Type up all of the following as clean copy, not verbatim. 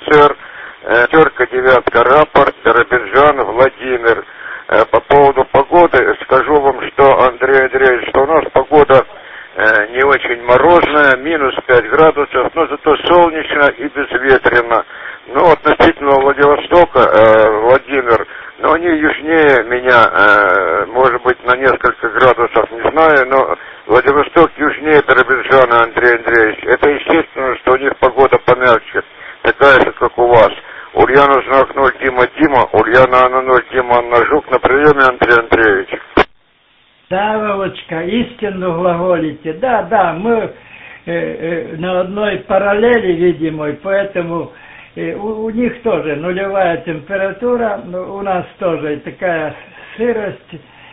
офицер, пятерка, девятка, рапорт, Биробиджан, Владимир. По поводу погоды скажу вам, что, Андрей Андреевич, что у нас погода не очень морозная, минус 5 градусов, но зато солнечно и безветренно. Ну, относительно Владивостока, Владимир, но они южнее меня, может быть, на несколько градусов, не знаю, но Владивосток южнее Биробиджана, Андрей Андреевич. Это естественно, что у них погода помягче, такая же, как у вас. Ульяна, знак 0, Дима, Ульяна, Анна 0, Дима, Анна Жук, на приеме, Андрей Андреевич. Да, Вовочка, истинно глаголите. Да, мы на одной параллели, видимо, поэтому у них тоже нулевая температура, у нас тоже такая сырость,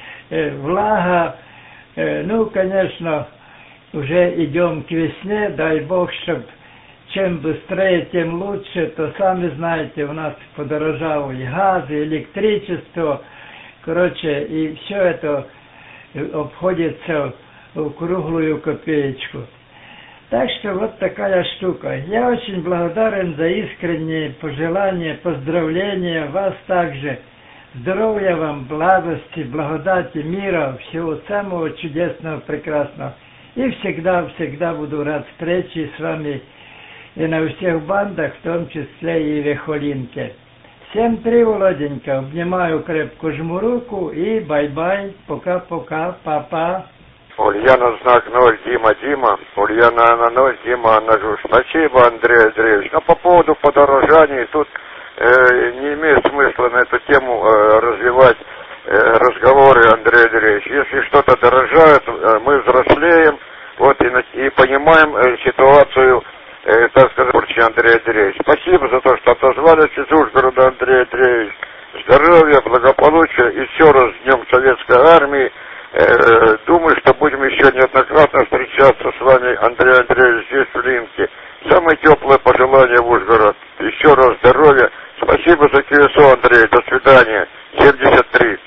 влага. Ну, конечно, уже идем к весне, дай Бог, чтобы чем быстрее, тем лучше, то сами знаете, у нас подорожало и газ, и электричество, короче, и все это обходится в круглую копеечку. Так что вот такая штука. Я очень благодарен за искренние пожелания, поздравления вас также. Здоровья вам, благости, благодати, мира, всего самого чудесного, прекрасного. И всегда буду рад встрече с вами и на всех бандах, в том числе и в Эхолинке. Всем три, Володенька, обнимаю крепко, жму руку и бай-бай, пока-пока, папа. Ульяна, знак 0, Дима, Ульяна, Анна 0, Дима, Анна Жук. Спасибо, Андрей Андреевич. Но по поводу подорожаний, тут не имеет смысла на эту тему развивать разговоры, Андрей Андреевич. Если что-то дорожает, мы взрослеем, вот, и понимаем ситуацию, так сказать, Андрей Андреевич. Спасибо за то, что отозвались из Ужгорода, Андрей Андреевич. Здоровья, благополучия и еще раз с Днем Советской Армии. Думаю, что будем еще неоднократно встречаться с вами, Андрей Андреевич, здесь в Линке. Самое теплое пожелание в Ужгород. Еще раз здоровья. Спасибо за КСО, Андрей. До свидания. 73.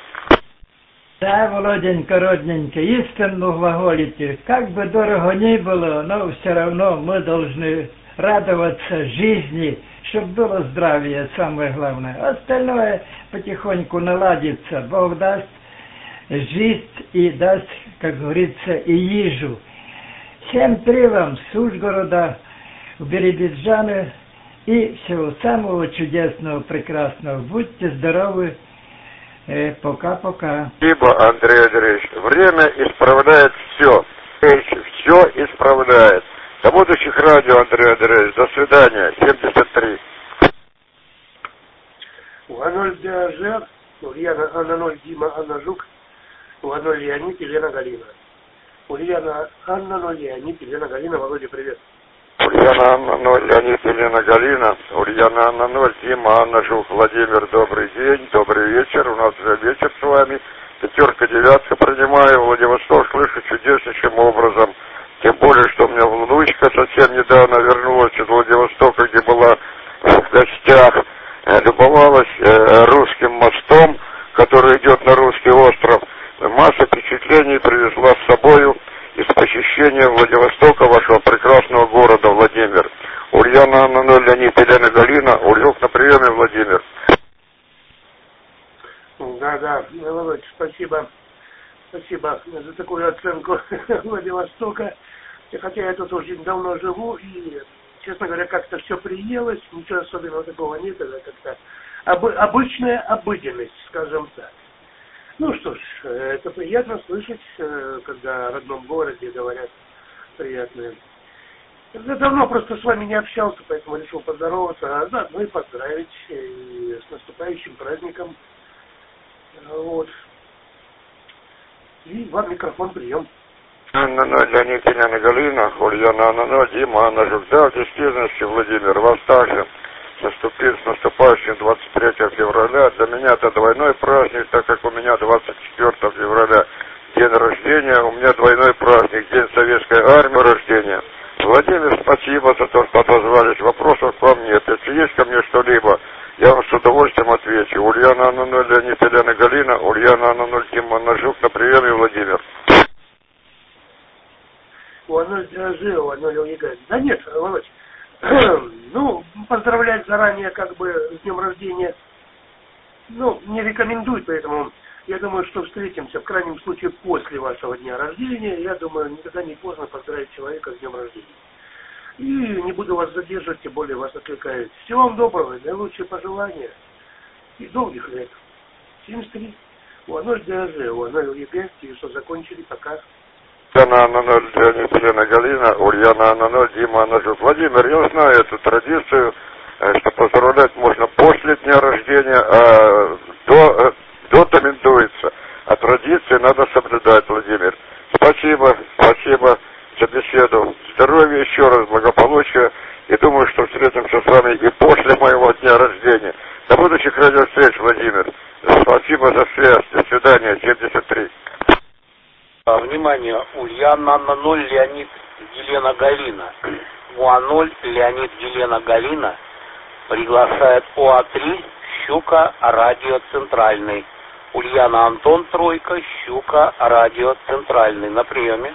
Да, Володенька, родненька, истинно глаголите. Как бы дорого ни было, но все равно мы должны радоваться жизни, чтобы было здравие, самое главное. Остальное потихоньку наладится. Бог даст жизнь и даст, как говорится, и ежу. Всем три вам с Ужгорода, в Биробиджане и всего самого чудесного, прекрасного. Будьте здоровы. Пока-пока. Спасибо, Андрей Андреевич. Время исправляет все. Все исправляет. До будущих радио, Андрей Андреевич. До свидания. 73. Угано ДЖ, Ульяна, Анна 0, Дима, Анна Жук. Угано Леонид, Елена Галина. Ульяна, Анна 0, Леонид, Елена Галина. Володя, привет. Ульяна, Анна 0, Леонид, Елена Галина. Ульяна, Анна 0, Дима, Анна Жук. Владимир, добрый день, добрый вечер. У нас уже вечер с вами. Пятерка, девятка принимаю. Владивосток слышу чудеснейшим образом. Тем более, что у меня внучка совсем недавно вернулась из Владивостока, где была в гостях. Любовалась русским мостом, который идет на Русский остров. Масса впечатлений привезла с собою из посещения Владивостока, вашего прекрасного города, Владимир. Ульяна, Анна 0, Леонид, Елена Галина. Ульюк на приеме, Владимир. Да, Володь, спасибо за такую оценку Владивостока. Хотя я тут уже давно живу и, честно говоря, как-то все приелось, ничего особенного такого нет, это как-то обычная обыденность, скажем так. Ну что ж, это приятно слышать, когда о родном городе говорят приятное. Я давно просто с вами не общался, поэтому решил поздороваться, а заодно и поздравить и с наступающим праздником. Вот. И вам микрофон, прием. Анна 0, Леонид, Елена Галина. Ульяна, Анна 0, Дима, Анна Жук. Да, в действительности, Владимир, вас также с наступающим 23 февраля. Для меня это двойной праздник, так как у меня 24 февраля день рождения, у меня двойной праздник, День Советской Армии рождения. Владимир, спасибо за то, что отозвались. Вопросов к вам нет. Если есть ко мне что-либо, я вам с удовольствием отвечу. Ульяна, Анна 0, Леонид, Елена Галина. Ульяна, Анна 0, Дима, Анна Жук. На приеме, Владимир. У Анны ДЖ, у Анны Леонид. Да нет, Володь. Ну, поздравлять заранее как бы с днем рождения, ну, не рекомендую, поэтому я думаю, что встретимся в крайнем случае после вашего дня рождения. Я думаю, никогда не поздно поздравить человека с днем рождения. И не буду вас задерживать, тем более вас отвлекает. Всего вам доброго, наилучшие пожелания и долгих лет. 73. У0 ДРЖ, У0 ЕГЭ, и что закончили, пока. Ульяна на 0, Леонид, Елена, Галина, Ульяна на 0, Дима на 0. Владимир, я знаю эту традицию, что поздравлять можно после дня рождения, а до рекомендуется. А традиции надо соблюдать, Владимир. Спасибо за беседу. Здоровья еще раз, благополучия. И думаю, что встретимся с вами и после моего дня рождения. До будущих радиовстреч, Владимир. Спасибо за связь. До свидания, 73. Внимание, Ульяна на 0, Леонид, Елена, Галина. УА0, Леонид, Елена, Галина приглашает УА3, Щука, радио Центральный. Ульяна, Антон, тройка, Щука, радио Центральный. На приеме.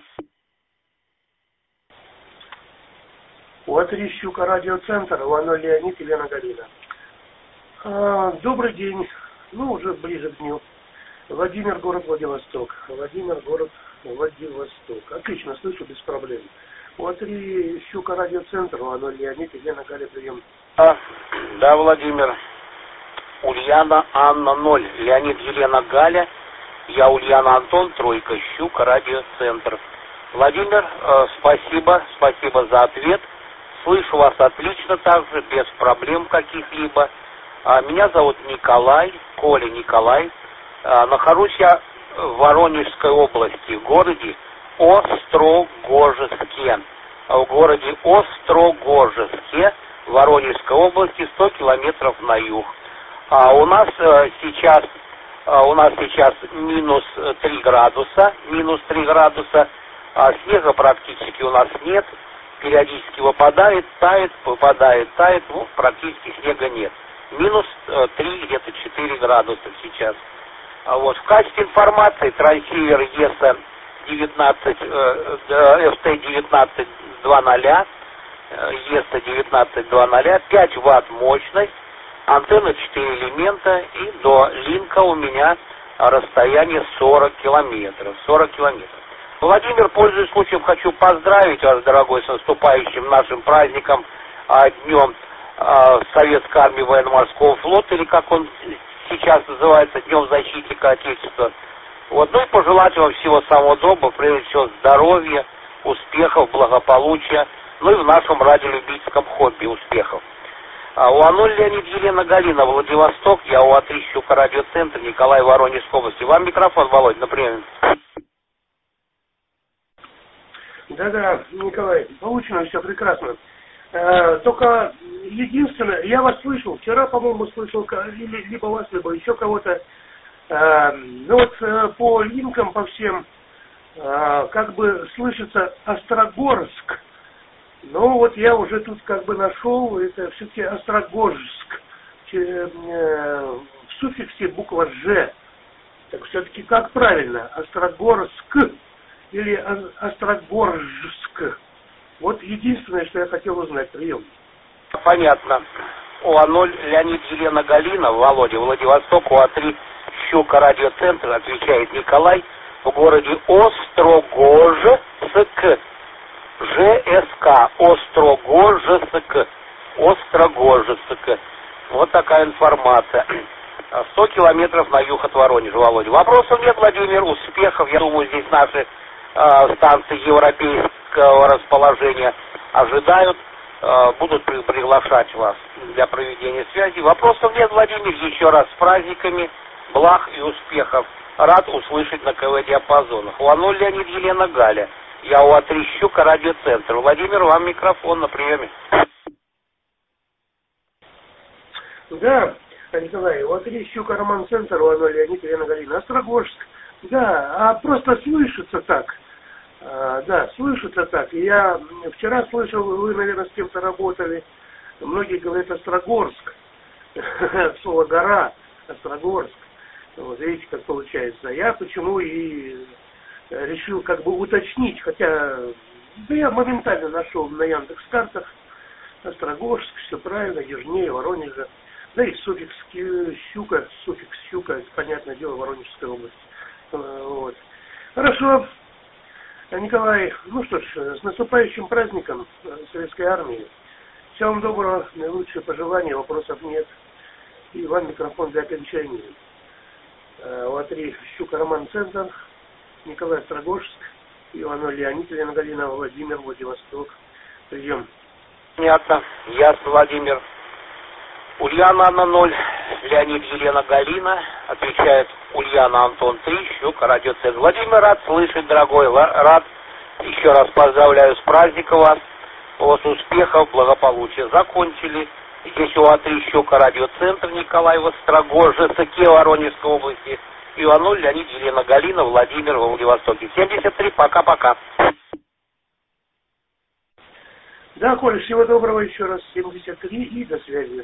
УА3, Щука, радиоцентр, УА0, Леонид, Елена, Галина. Добрый день, ну уже ближе к дню. Владимир, город Владивосток. Владимир, город Владивосток. Отлично, слышу, без проблем. УА3, Щука, радиоцентр, УА0, Леонид, Елена, Галя, прием. Да, Владимир. Ульяна, Анна, 0, Леонид, Елена, Галя. Я Ульяна, Антон, тройка, Щука, радиоцентр. Владимир, спасибо за ответ. Слышу вас отлично также, без проблем каких-либо. Меня зовут Николай, Коля Николай. Нахожусь я в Воронежской области, в городе Острогожске. В городе Острогожске, Воронежской области, 100 километров на юг. У нас сейчас минус 3 градуса, снега практически у нас нет, периодически выпадает, тает, ну, практически снега нет. Минус 3, где-то 4 градуса сейчас. Вот. В качестве информации трансивер FT1920, ESTA1920, 5 Вт мощность, антенна 4 элемента, и до линка у меня расстояние 40 километров. Владимир, пользуясь случаем, хочу поздравить вас, дорогой, с наступающим нашим праздником, днем Советской армии военно-морского флота, или как он сейчас называется, Днем защитника Отечества. Вот, ну и пожелать вам всего самого доброго, прежде всего здоровья, успехов, благополучия, ну и в нашем радиолюбительском хобби успехов. УА0, Леонид, Елена, Галина, Владивосток, я УА3, Щука, радиоцентр, Николай, Воронежской области. Вам микрофон, Володь, например. Да, Николай, получено все прекрасно. Только единственное, я вас слышал, вчера, по-моему, слышал либо вас, либо еще кого-то. Ну вот по линкам, по всем, как бы слышится Острогорск. Ну вот я уже тут как бы нашел, это все-таки Острогожск. В суффиксе буква Ж. Так все-таки как правильно? Острогорск или Острогожск? Вот единственное, что я хотел узнать. Прием. Понятно. УА0, Леонид, Елена, Галина, Володя, Владивосток, УА3, Щука, радиоцентр, отвечает Николай, в городе Острогожск, ЖСК, Острогожск. Вот такая информация. 100 километров на юг от Воронежа, Володя. Вопросов нет, Владимир, успехов. Я думаю, здесь наши станции европейского расположения ожидают, будут приглашать вас для проведения связи. Вопросов нет, Владимир, еще раз с праздниками, благ и успехов. Рад услышать на КВ-диапазонах. УА0, Леонид, Елена, Галя. Я УА3, Щука, радиоцентр. Владимир, вам микрофон на приеме. Да, Николай, УА3, Щука, Роман-центр, УА0, Леонид, Елена, Галина. Острогожск. Да, просто слышится так. Да, слышится так. Я вчера слышал, вы, наверное, с кем-то работали. Многие говорят Острогорск. Слово гора, Острогорск. Вот видите, как получается. Я почему и решил как бы уточнить, хотя да я моментально нашел на Яндекс.Картах Острогожск, все правильно, южнее Воронежа. Да и суффикс Щука, понятное дело, Воронежская область. Вот. Хорошо. Николай, ну что ж, с наступающим праздником Советской Армии. Всего вам доброго, наилучшие пожелания, вопросов нет. И вам микрофон для окончания. ЛА-3 Щука, Роман, Центр, Николай, Острогожск, Иванов Леонид, Елена Галина, Владимир, Владивосток. Прием. Понятно. Ясно, Владимир. Ульяна Анна 0, Леонид, Елена Галина. Отвечает Ульяна Антон 3, Щука, радиоцентр. Владимир, рад слышать, дорогой, рад. Еще раз поздравляю с праздником вас. У вас успехов, благополучия. Закончили. Здесь у ЛА-3 Щука, радиоцентр, Николай, в Острогожске, Воронежской области. Иванов Леонид, Елена Галина, Владимир, во Владивостоке. 73, пока-пока. Да, Коля, всего доброго еще раз. 73 и до связи.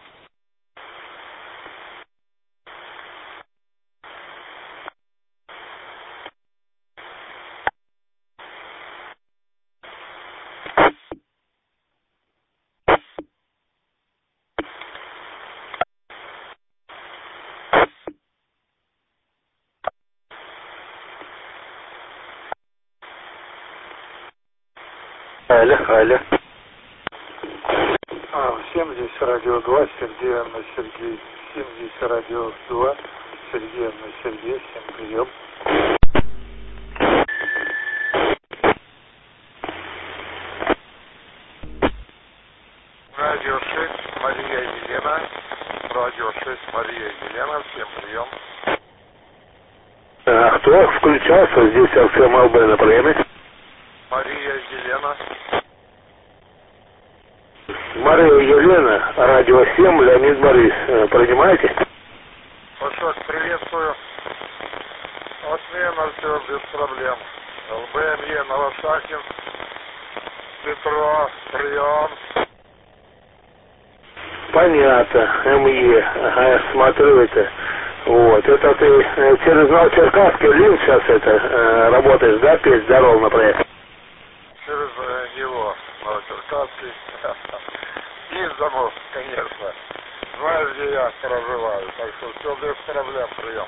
Алло. Всем здесь радио 2, Сергей, Анна, Сергей. Всем здесь радио 2, Сергей, Анна, Сергей. Всем прием. Радио 6, Мария Елена. Радио 6, Мария Елена. Всем прием. Кто включался? Здесь Артем ЛБ на приеме. Мария Елена. Мария Елена, радио 7, Леонид Борис. Принимаете? Пашок, приветствую. Отмена, все без проблем. ЛБМЕ, Новошахтин. Петро, прием. Понятно, МЕ. Ага, смотрю это. Вот, это ты через Новочеркасский Лин сейчас работаешь, да, петь здорово на проект? Через него, Новочеркасский. Из домов, конечно. Знаешь, где я проживаю, так что все без проблем, прием.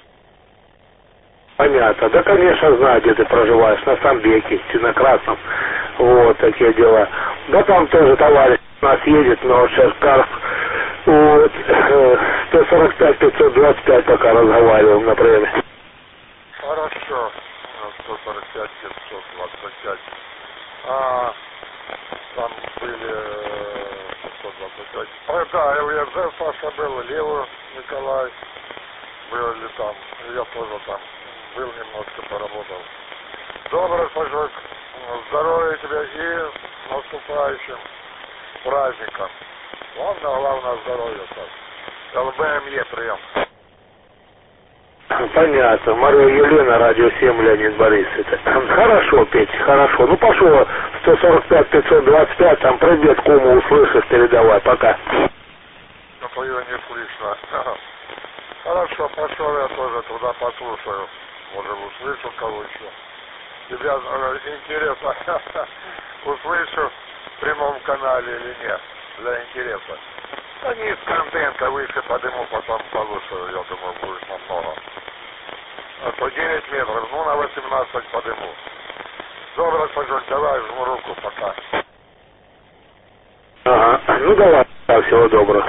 Понятно. Да, конечно, знаю, где ты проживаешь, на Самбеке, на Красном. Вот, такие дела. Да, там тоже товарищ у нас едет, но Черкаск. Вот, 145-525 пока разговаривал на приеме. Хорошо. 145-525. Там были 125. Да, ЛЕЗ Саша был, Леву Николай были там. Я тоже там был, немножко поработал. Добрый, Сашок. Здоровья тебе и с наступающим праздником. Главное здоровье, Саша. ЛБМЕ, прием. Понятно. Мария Елена, радио 7, Леонид Борис. Это хорошо, Петя, хорошо. Ну, пошел 145-525, там привет кому услышишь, передавай, пока. Но твое не слышно. Хорошо, пошел я тоже туда послушаю. Может, услышу кого еще. Тебя интересно, услышу в прямом канале или нет, для интереса. Да не из контента, выше подниму, потом послушаю, я думаю, будет намного. А то 9 метров, ну на 18 подниму. Добрый, Сашок, давай, жму руку, пока. Ага, ну давай, всего доброго.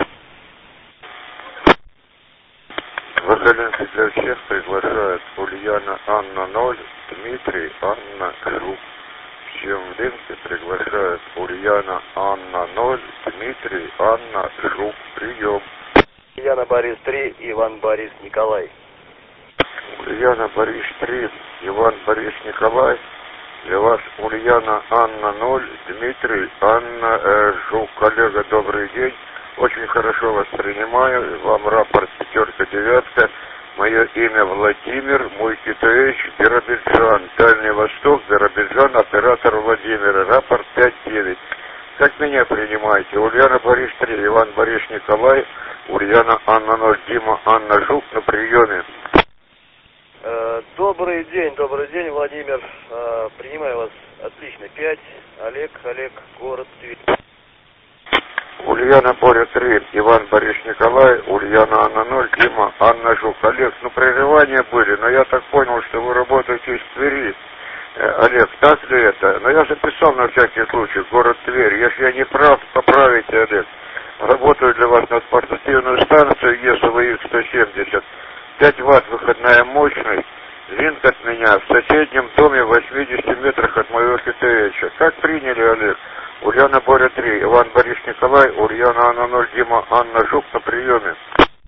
Вахалинцы для всех приглашает Ульяна Анна 0, Дмитрий Анна Жук. Всем в Ленке приглашает Ульяна Анна 0, Дмитрий Анна Жук. Прием. Ульяна Борис 3, Иван Борис Николай. Ульяна Борис 3, Иван Борис Николай. Для вас Ульяна Анна 0, Дмитрий Анна Жук. Коллега, добрый день. Очень хорошо вас принимаю. Вам рапорт 5-9. Мое имя Владимир, мой КТХ, Биробиджан, Дальний Восток, Биробиджан, оператор Владимир, рапорт 5-9. Как меня принимаете? Ульяна Борис 3, Иван Борис Николай, Ульяна Анна 0, Дима Анна Жук на приеме. Добрый день, Ульяна Боря 3, Иван Борис Николай, Ульяна Анна 0, Дима Анна Жук. Олег, ну прерывания были, но я так понял, что вы работаете из Твери. Олег, так ли это? Но я записал на всякий случай город Тверь. Если я не прав, поправите, Олег. Работаю для вас на спортивную станцию ЕСВХ-170. 5 ватт выходная мощность. Линк от меня в соседнем доме в 80 метрах от моего КТХ. Как приняли, Олег? Ульяна Боря 3, Иван Борис Николай, Ульяна Анна 0, Дима Анна Жук на приеме.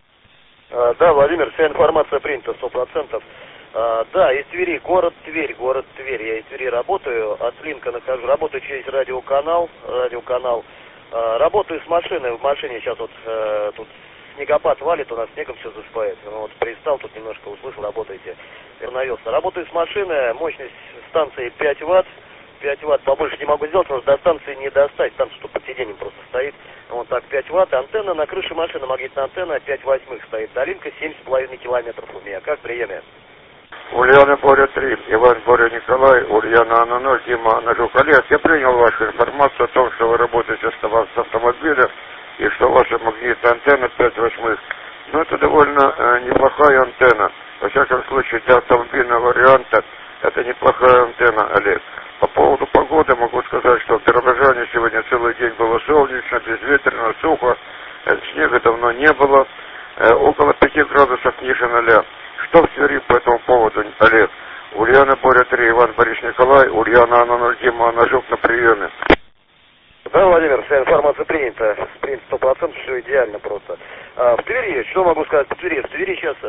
Да, Владимир, вся информация принята 100%. Да, из Твери, город Тверь. Я из Твери работаю, от Линка нахожу. Работаю через радиоканал. Работаю с машиной. В машине сейчас вот тут снегопад валит, у нас снегом все засыпает. Вот пристал, тут немножко услышал, работаете. Навелся. Работаю с машины, мощность станции 5 ватт. 5 ватт, побольше не могу сделать, потому что до станции не достать, станция тут под сиденьем просто стоит. Вот так, 5 ватт, антенна на крыше машины, магнитная антенна, 5/8 стоит. Долинка 7,5 километров у меня. Как приеме? Ульяна Боря 3, Иван Боря Николай, Ульяна Анна 0, Дима Анна Жук. Олег, я принял вашу информацию о том, что вы работаете с автомобилем и что ваша магнитная антенна 5/8. Но это довольно неплохая антенна. Во всяком случае, для автомобильного варианта это неплохая антенна, Олег. По поводу погоды могу сказать, что в Биробиджане сегодня целый день было солнечно, безветренно, сухо, снега давно не было, около 5 градусов ниже 0. Что в Твери по этому поводу, Олег? Ульяна Боря 3, Иван Борис Николай, Ульяна Анна 0, Дима Анна Жук на приеме. Да, Владимир, вся информация принята. Принято 100%, все идеально просто. В Твери, что могу сказать по Твери? В Твери сейчас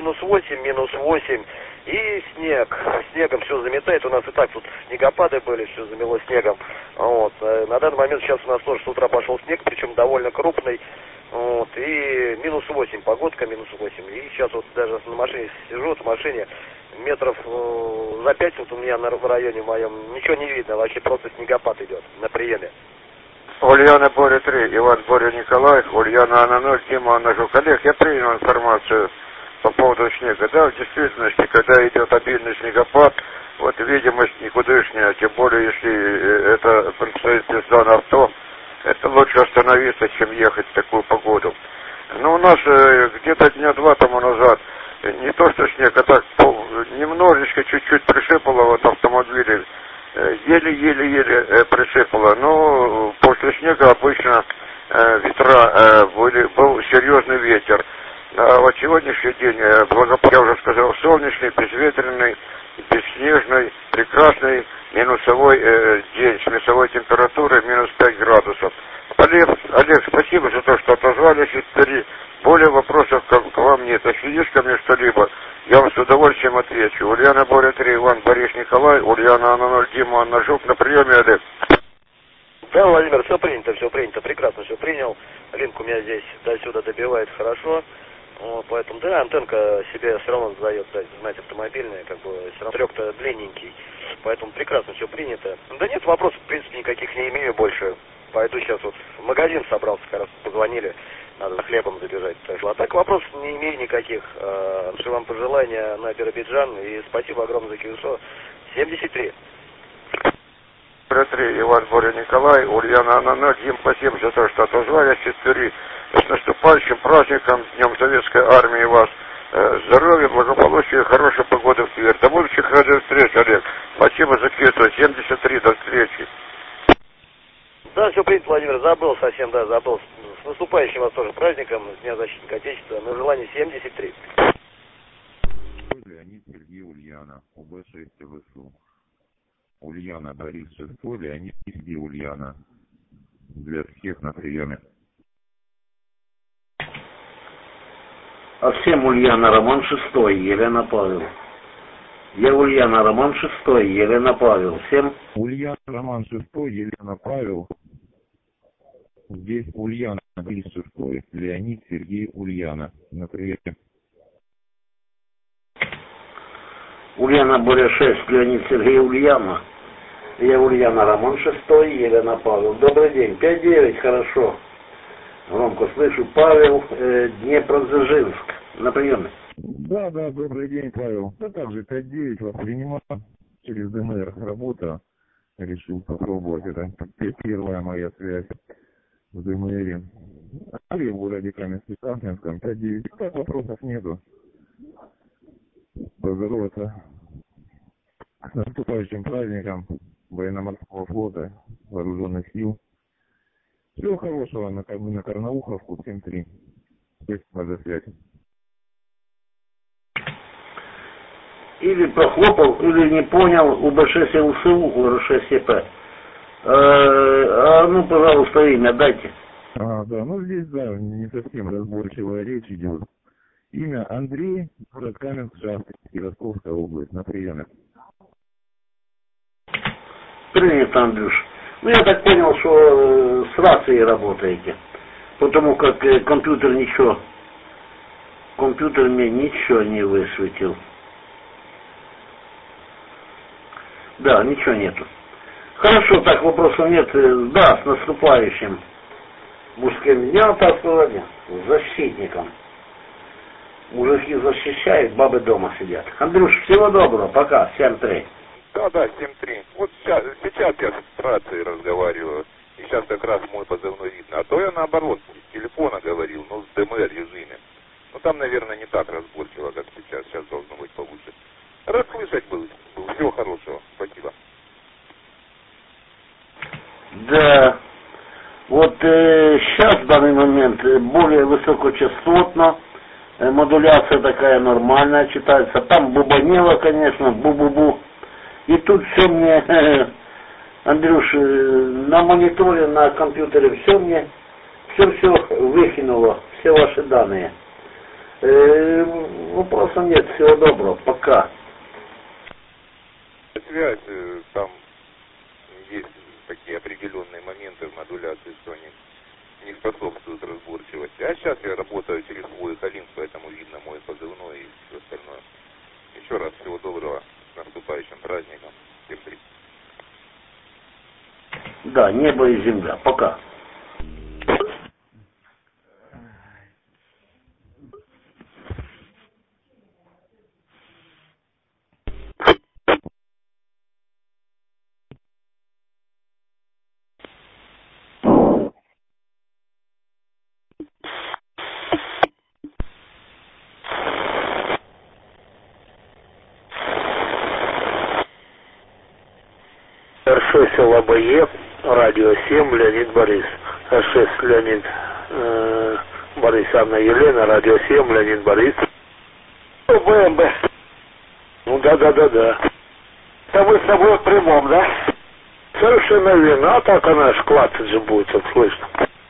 -8, и снег. Снегом все заметает. У нас и так тут снегопады были, все замело снегом. Вот. На данный момент сейчас у нас тоже с утра пошел снег, причем довольно крупный. Вот. И -8, погодка -8. И сейчас вот даже на машине сижу, в машине метров за 5 вот у меня в районе моем ничего не видно, вообще просто снегопад идет на приеме. Ульяна Боря 3, Иван Боря Николай, Ульяна Анна 0, Дима Анна Жук. Олег, я принял информацию по поводу снега. Да, в действительности, когда идет обильный снегопад, вот видимость никудышняя, тем более, если это предстоит езда на авто, это лучше остановиться, чем ехать в такую погоду. Но у нас где-то дня 2 тому назад, не то что снег, а так немножечко, чуть-чуть присыпало вот автомобиле, еле-еле присыпало. Но после снега обычно ветра был серьезный ветер. А вот сегодняшний день, я уже сказал, солнечный, безветренный, бесснежный, прекрасный минусовой день с минусовой температурой -5 градусов. Олег, спасибо за то, что отозвались из Твери. Более вопросов к вам нет. Если есть ко мне что-либо, я вам с удовольствием отвечу. Ульяна Боря 3, Иван Борис Николай, Ульяна Анна 0, Дима Анна Жук на приеме, Олег. Да, Владимир, все принято, прекрасно все принял. Линк у меня здесь до-сюда добивает хорошо. Вот, поэтому, да, антенка себе все равно задает, знаете, автомобильная, как бы, все равно трек-то длинненький. Поэтому прекрасно все принято. Да нет, вопросов, в принципе, никаких не имею больше. Пойду сейчас вот в магазин собрался, как раз позвонили, надо хлебом забежать. А так вопросов не имею никаких. Что вам пожелания на Биробиджан, и спасибо огромное за Киевсо. 73. 3, Иван Боря Николай, Ульяна Анна 0, Дим, спасибо за то, что отозвались из Твери. С наступающим праздником, Днем Советской Армии вас. Здоровья, благополучия, хорошей погоды в Тверь. До будущих радиовстреч, Олег. Спасибо за Киевсо. 73, до встречи. Да, все принято, Владимир, забыл. С наступающим вас тоже праздником, с Дня Защитника Отечества. На желание 73. Леонид, Сергей, Ульяна, УБ-6 ВСУ. Ульяна, Борис, Шестой, Леонид, Сергей, Ульяна. Для всех на приеме. А всем Ульяна, Роман 6, Елена, Павел. Я Ульяна, Роман 6, Елена, Павел. Всем. Ульяна, Роман 6, Елена, Павел. Здесь Ульяна, Борис 6, Леонид, Сергей, Ульяна. На приеме. Ульяна, Боря 6, Леонид, Сергей, Ульяна. Я Ульяна, Роман 6, Елена, Павел. Добрый день. 5-9, хорошо. Громко слышу. Павел, Днепродзержинск. На приеме. Да, добрый день, Павел. Да также 5-9 вас принимал. Через ДНР работа. Решил попробовать. Это первая моя связь. в ДМРе. Андрей в городе Каменске-Сахнинском, 5-9. Так вопросов нету. Поздороваться с наступающим праздником военно-морского флота, вооруженных сил. Всего хорошего на Карнауховку, 7-3. Спасибо за связь. Или прохлопал, или не понял, УБ-6 ЛСУ, УР-6 ЕП. Ну, пожалуйста, имя дайте. Да, ну здесь, да, не совсем разборчивая речь идет. Имя Андрей, город Каменск-Шахтинский, Ростовская область, на приеме. Принято, Андрюш. Ну, я так понял, что с рацией работаете. Потому как компьютер мне ничего не высветил. Да, ничего нету. Хорошо, так, вопросов нет. Да, с наступающим мужским днем, так сказать, с защитником. Мужики защищают, бабы дома сидят. Андрюш, всего доброго, пока, 7-3. Да, 7-3. Вот сейчас я с рацией разговариваю, и сейчас как раз мой позывной видно. А то я наоборот, с телефона говорил, но с ДМР режиме. Ну там, наверное, не так разборчиво, как сейчас. Сейчас должно быть получше. Расслышать был. Всего хорошего. Спасибо. Да. Вот сейчас в данный момент более высокочастотно, модуляция такая нормальная читается. Там бубанело, конечно, бу-бу-бу. И тут все мне, Андрюш, на мониторе, на компьютере все выкинуло, все ваши данные. Вопросов нет, всего доброго, пока. Связь, там есть такие определенные моменты в модуляции, что они не способствуют разборчивости. А сейчас я работаю через свой Халин, поэтому видно мой позывной и все остальное. Еще раз всего доброго, с наступающим праздником. Всем привет. Да, небо и земля. Пока. Р6 ЛАБЕ, радио 7, Леонид Борис. Р6 Леонид Борис, Анна Елена, радио 7, Леонид Борис. БМБ. Ну да. Это вы с собой в прямом, да? Совершенно верно. А так она ж клацать же будет, вот слышно.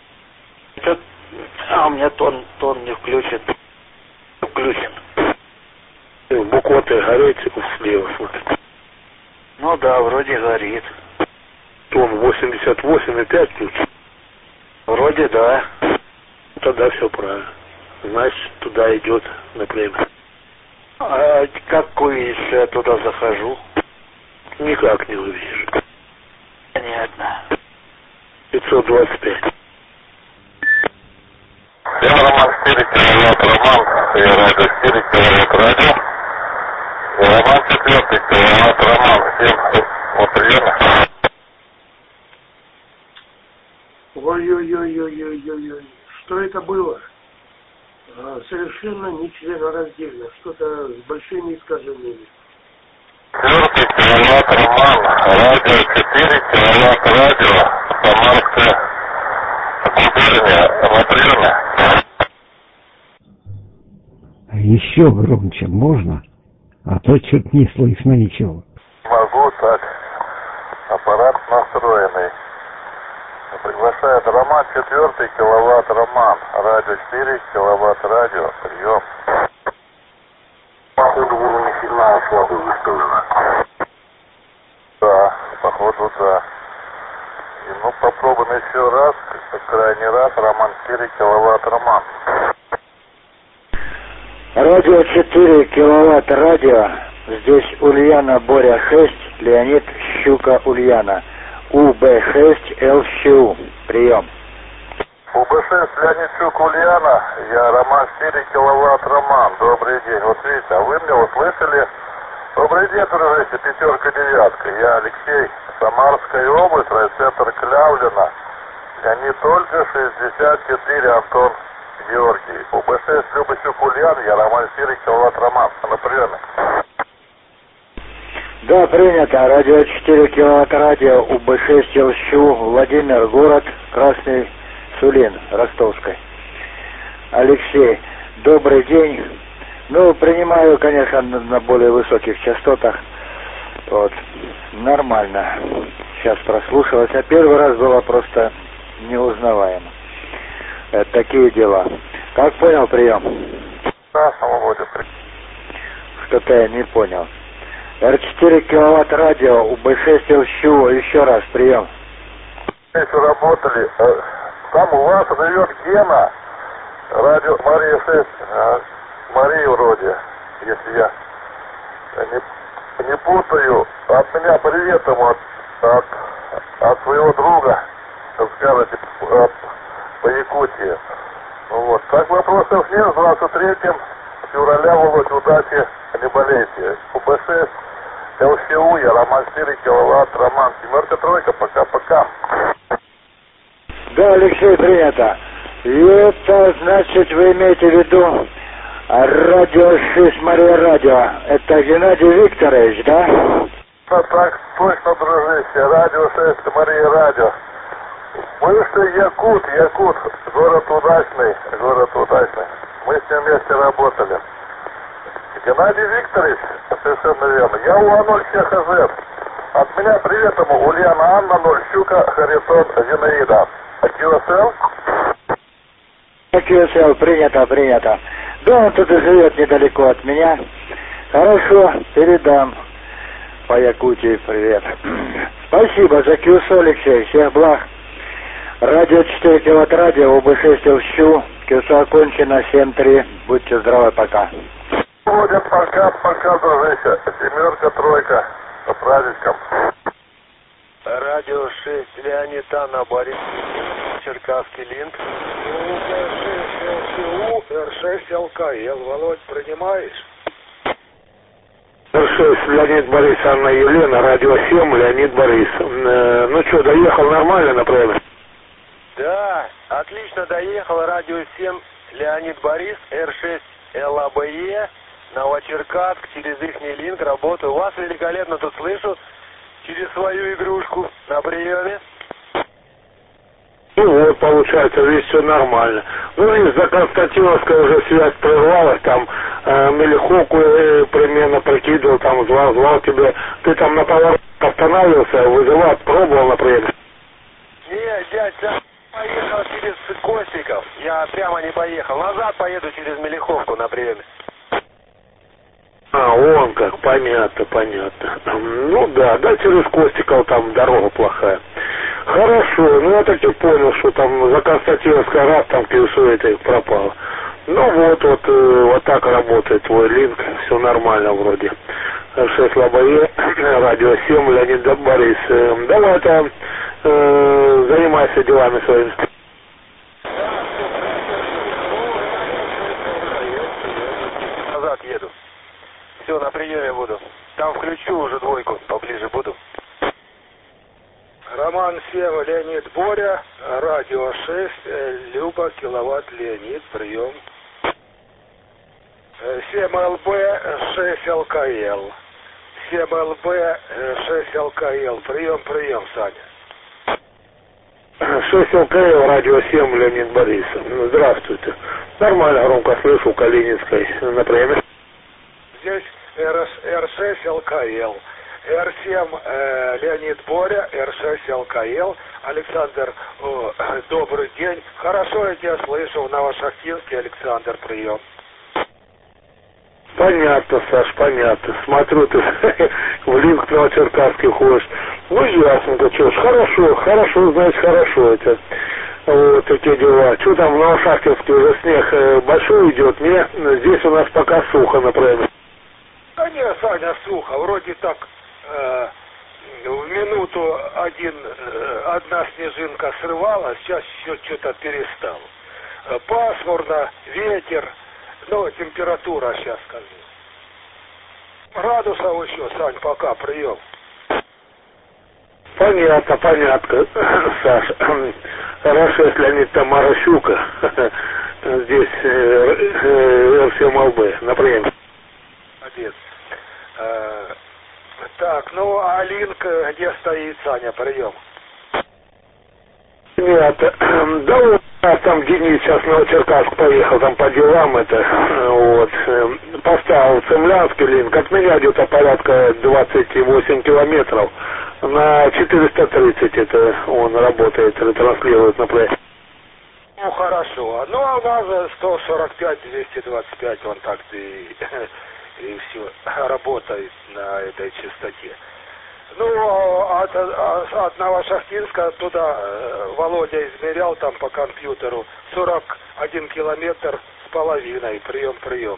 У меня тон не включен. Включен. Буквоты гореть слева, смотри. Ну да, вроде горит. Тон 88,5 ключ. Вроде да. Тогда все правильно. Значит, туда идет напрямик. А как увидишь, что я туда захожу? Никак не увижу. Понятно. 525. Я Роман 4 киловатт, Роман, я радио 4 киловатт радио. Роман 4 киловатт, Роман 7, вот приема. Ой-ой-ой-ой-ой-ой-ой. Что это было? Совершенно нечленораздельно. Что-то с большими искажениями. 4 киловатт, Роман, радио 4 киловатт радио, Самарская губерния, на приеме. Еще громче можно? А то что-то не слышно ничего. Могу так. Аппарат настроенный. Приглашает Роман 4 киловатт, Роман. Радио 4 киловатт, радио. Прием. Походу уровень сигнала слабый выставлено. Да, походу да. И, ну попробуем еще раз, крайний раз, Роман 4 киловатт, Роман. Радио 4 киловатт радио. Здесь Ульяна Боря 6, Леонид Щука Ульяна. УБ6 ЛЩУ. Прием. УБ6 Леонид Щука Ульяна. Я Роман 4 киловатт, Роман. Добрый день. Вот видите, а вы меня услышали? Добрый день, дружище, 5-9. Я Алексей, Самарская область, райцентр Клявлина. не только 64 Антон Георгий. УБ6 Любасюк Ульяна, я Роман Сирый, киловатт Роман. На приеме. Да, принято. Радио 4 киловатт радио, УБ6 Елщу, Владимир, город Красный Сулин, Ростовской. Алексей, добрый день. Ну, принимаю, конечно, на более высоких частотах. Вот, нормально. Сейчас прослушалось, а первый раз было просто неузнаваемо. Такие дела. Как понял прием? Да, Володя. Что-то я не понял. Р4 киловатт радио, УБ6 Елщу, еще раз прием. Здесь работали. Там у вас живет Гена. Радио Мария 6. Мария вроде, если я не путаю. От меня привет ему от своего друга, так скажете, по Якутии. Вот. Так вопросов нет. 23 февраля, Володь, удачи, не болейте. УБ6, ЛСУ, я Роман 4 киловатт, Роман, 7-3, пока-пока. Да, Алексей, принято. И это значит, вы имеете в виду радио 6 Мария Радио. Это Геннадий Викторович, да? Так точно, дружище. Радио 6 Мария Радио. Бывший Якут, город удачный. Мы с ним вместе работали. Геннадий Викторович, совершенно верно. Я УА-0 ХЗ. От меня привет ему Ульяна Анна, 0, Щука, Харитон, Зинаида. QSL? QSL, принято. Да, он тут и живет недалеко от меня. Хорошо, передам по Якутии привет. Спасибо за QSL, Алексей, всех благ. Радио 4 киловатт радио, УБ6 Елщу, QSL окончено, 7-3. Будьте здравы, пока. Володя, пока, дружище. 7-3, по праздникам. Радио 6, Леонид Анна, Борис, Черкасский линк. Р6 ЛКЛ. Володь, принимаешь? Р6, Леонид Борис, Анна Елена, радио 7, Леонид Борис. Ну что, доехал нормально, например? Да, отлично доехал. Радио 7, Леонид Борис, Р6 ЛАБЕ, Новочеркасск, через ихний линк работаю. Вас великолепно тут слышу. Через свою игрушку на приеме. Ну вот, получается, здесь все нормально. Ну, из-за Константиновской уже связь прервалась, там Мелиховку примерно прикидывал, там звал тебя. Ты там на поворот останавливался, вызывал, пробовал, например? Нет, дядя, поехал через Костиков. Я прямо не поехал. Назад поеду через Мелиховку на приеме. А, вон как, понятно. Ну да, через Костиков там дорога плохая. Хорошо, ну я так и понял, что там за Константиновской раз там все это пропало. Ну вот так работает твой линк, все нормально вроде. 6 ЛАБЕ, радио 7, Леонид Борис. Давай там занимайся делами своими. Назад еду. Все, на приеме буду. Там включу уже двойку, поближе буду. Роман 7, Леонид Боря, радио 6, Люба, киловатт Леонид, прием. 7 ЛБ, 6 ЛКЛ. 7 ЛБ, 6 ЛКЛ. Прием, Саня. 6 ЛКЛ, радио 7, Леонид Борис. Здравствуйте. Нормально, громко слышу, Калининской на приеме. Здесь Р6 ЛКЛ. Р7 Леонид Боря, Р6 ЛКЛ. Александр, добрый день. Хорошо, я тебя слышу. В Новошахтинске, Александр, прием. Понятно, Саш, понятно. Смотрю, ты в линк Новочеркасский ходишь. Ну, ясно, что ж, хорошо, значит, хорошо это. Вот такие дела. Что там в Новошахтинске уже снег большой идет? Нет, здесь у нас пока сухо, например. Да нет, Саня, сухо. Вроде так в минуту одна снежинка срывала, сейчас еще что-то перестало. Пасмурно, ветер, ну, температура сейчас скажу. Градусов еще, Сань, пока, прием. Понятно, Саш. Р6 Леонид Тамара Щука. Здесь РСМЛБ на приеме. Молодец. Так, ну а Линк где стоит, Саня, прием? Нет, да вот там Денис сейчас в Новочеркасск поехал, там по делам вот, поставил цемлянский Линк, от меня где-то порядка 28 километров, на 430 это он работает, ретранслирует на проект. Ну хорошо, ну а у нас 145-225 контакт и все работает на этой частоте. Ну, от Новошахтинска туда Володя измерял там по компьютеру 41 километр с половиной. Прием.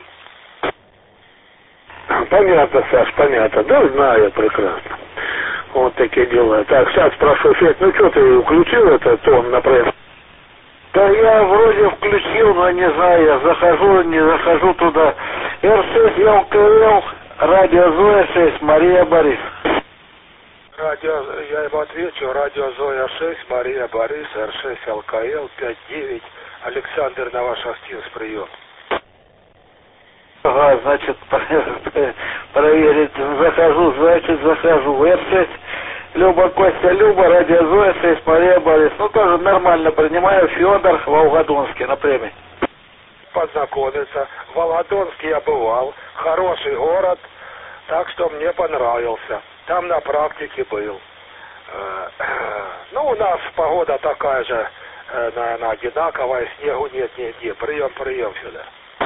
Понятно, Саш, понятно. Да, знаю я прекрасно. Вот такие дела. Так, сейчас спрошу, Федь, ну что ты включил этот тон на проект? Да я вроде включил, но не знаю, я захожу, не захожу туда. Р6 ЛКЛ, радио Зоя 6, Мария Борис. Радио, я ему отвечу, радио Зоя 6, Мария Борис, Р6 ЛКЛ, 5-9, Александр Новошахтинск, прием. Ага, значит, проверить, захожу, Р6, Люба, Костя, Люба, радио Зоя 6, Мария Борис. Ну, тоже нормально принимаю, Федор, Волгодонский, на премии. Познакомиться. В Волгодонске я бывал, хороший город, так что мне понравился. Там на практике был. Ну, у нас погода такая же, наверное, одинаковая, снегу нет нигде. Прием сюда.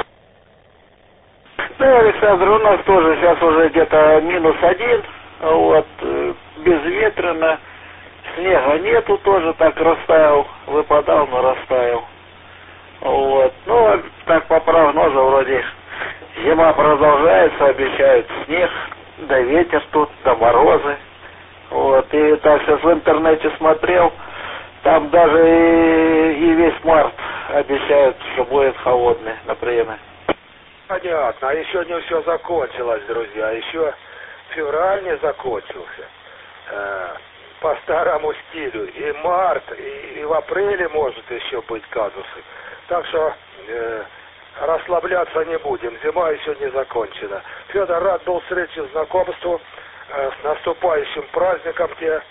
Ну, Александр, у нас тоже сейчас уже где-то -1, вот, безветренно, снега нету, тоже так растаял, выпадал, но растаял. Вот, ну, так по прогнозу вроде зима продолжается, обещают снег, да ветер тут, да морозы. Вот, и так сейчас в интернете смотрел, там даже и весь март обещают, что будет холодный на приеме. Понятно, а еще не все закончилось, друзья, еще февраль не закончился. По старому стилю, и март, и в апреле может еще быть казусы. Так что расслабляться не будем, зима еще не закончена. Федор, рад был встрече, знакомству, с наступающим праздником тебе,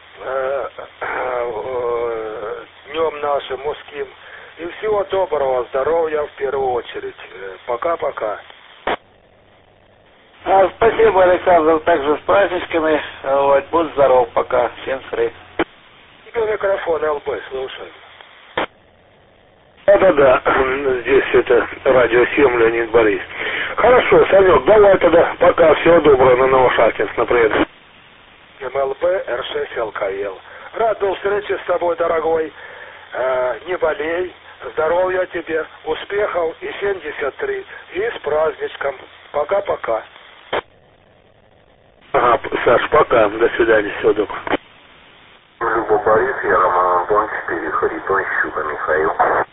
днем нашим мужским. И всего доброго, здоровья в первую очередь. Пока-пока. Спасибо, Александр, также с праздничками. Вот, будь здоров, пока. Всем встреч. Тебе микрофон, ЛБ, слушай. Да, здесь это радио 7, Леонид Борис. Хорошо, Санек, давай тогда, пока, всего доброго, на Новошахтинск, например. МЛБ, Р6, ЛКЛ. Рад был встрече с тобой, дорогой. Не болей, здоровья тебе, успехов и 73. И с праздничком. Пока-пока. Ага, Саш, пока, до свидания, всего доброго. Люба Борис, я Роман Антон, 4, Харитон, Щука, Михаил.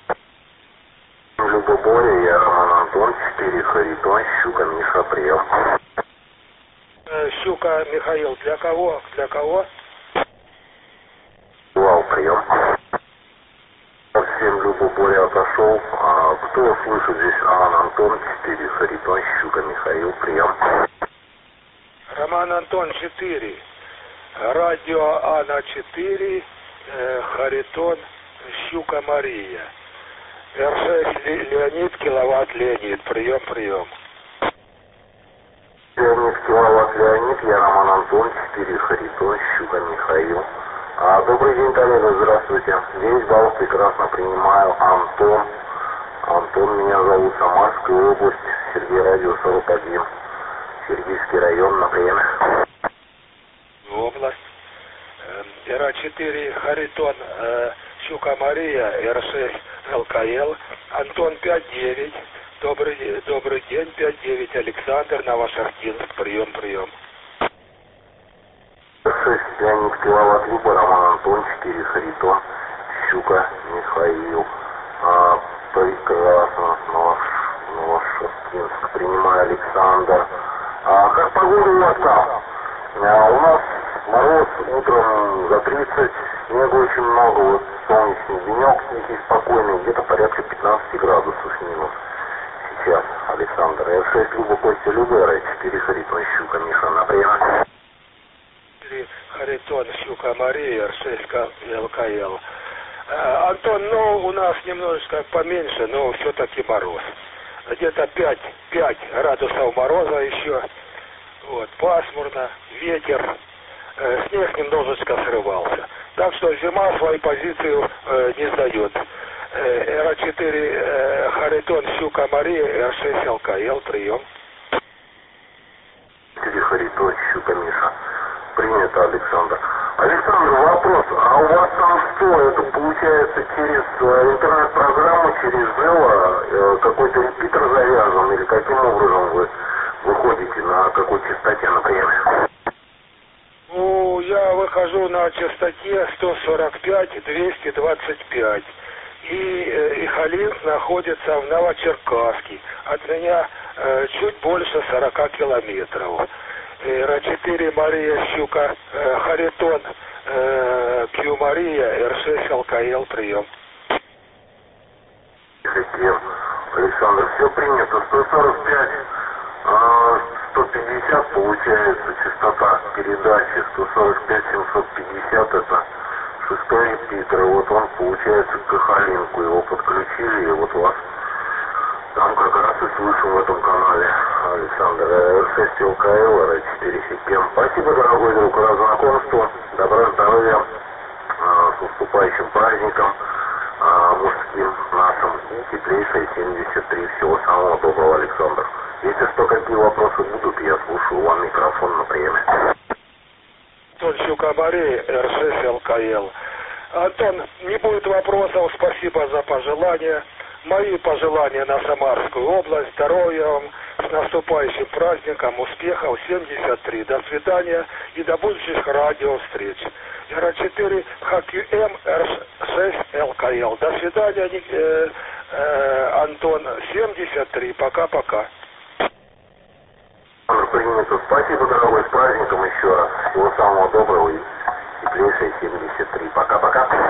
Люба Боря, я Роман Антон, 4, Харитон, Щука, Миша, прием. Щука, Михаил, для кого? Для кого? Вау, прием. Всем Люба Боря отошел. Кто слышит здесь? Роман Антон, 4, Харитон, Щука, Михаил, прием. Роман Антон, 4. Радио А на 4, Харитон, Щука, Мария. Р6 Леонид, киловатт Леонид. Прием. Леонид, киловатт Леонид, я Роман Антон, 4, Харитон, Щука, Михаил. Добрый день, коллега, здравствуйте. 9 баллов прекрасно принимаю. Антон меня зовут, Самарская область, Сергей, радио 41. Сергийский район, на приеме. Область. РА4 Харитон, Щука Мария, Р6 ЛКЛ, Антон 5-9. Добрый день, 5-9, Александр, Новошахтинск, прием. 6 Леонид, киловатт Люба, Роман Антон, 4 Харитон, Щука, Михаил. Прекрасно, Новошахтинск, принимаю, Александр. Как погода у вас там? У нас мороз утром за 30, снега очень много, вот солнечный денек, тихий, спокойный, где-то порядка 15 градусов минус. Сейчас, Александр, Р6, Люба, Костя, Люба, Р4, Харитон, Щука, Миша, на время. Харитон, Щука, Мария, Р6, ЛКЛ. Антон, ну, у нас немножечко поменьше, но все-таки мороз. Где-то 5 градусов мороза еще. Вот, пасмурно, ветер. Снег немножечко срывался. Так что зима свою позицию не сдает. Р4 Харитон, Щука, Мария, Р6 ЛКЛ, прием. 4 Харитон, Щука, Миша. Принято, Александр. Александр, вопрос. А у вас там что? Это получается через интернет-программу, через Zelo какой-то репитер завязан? Или каким образом вы выходите, на какой частоте, например? Ну, я выхожу на частоте 145-225. И Ихалинск находится в Новочеркасске. От меня чуть больше 40 километров. Р4 Мария, Щука, Харитон, Q Мария, Р6 ЛКЛ, прием. Александр, все принято. 145, 150 получается частота передачи. 145, 750 это 6-й репитер. Вот он получается к Ихалинку. Его подключили, и вот вас там как раз и слышу в этом канале. Александр, Р6 ЛКЛ, Р4 СИПЕМ. Спасибо, дорогой друг, за знакомство. Добра, здоровья, с наступающим праздником мужским нашим и теплейшей 73. Всего самого доброго, Александр. Если что, какие вопросы будут, я слушаю вам микрофон на приеме. Антон, Щука, Мария, Р6 ЛКЛ. Антон, не будет вопросов, спасибо за пожелания. Мои пожелания на Самарскую область, здоровья вам, с наступающим праздником, успехов, 73. До свидания и до будущих радиовстреч. Р4 ХQМ, Р6 ЛКЛ. До свидания, Антон, 73. Пока-пока. Принято. Спасибо, дорогой, с праздником еще раз. Всего самого доброго и теплейшей 73. Пока-пока.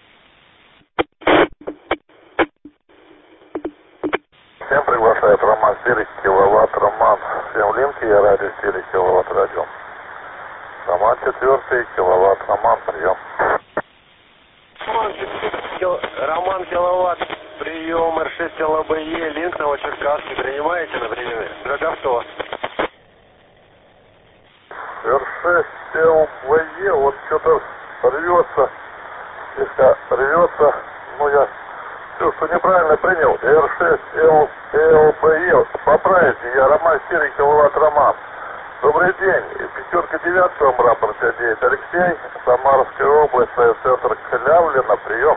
Всем приглашает Роман Серик, киловатт, Роман. Всем линки, я радио Серик, киловатт, радио. Роман 4, киловатт, Роман, прием. Роман киловатт, прием, Р6 ЛБЕ, линк Новочеркасске, принимаете на приеме? Драгавто. Р6 ЛБЕ, вот что-то рвется, слегка рвется, ну я все, что неправильно принял. Р6 ЛБЕ, поправите, я Роман Серик, киловатт, Роман. Добрый день, 5-9 в рапорте 9 Алексей, Самарская область, центр Клявлина, прием.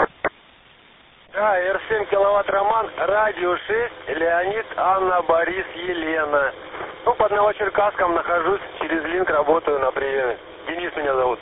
Да, Р7 киловатт Роман, радио 6, Леонид, Анна, Борис, Елена. Ну, под Новочеркасском нахожусь, через линк работаю на приеме. Денис меня зовут.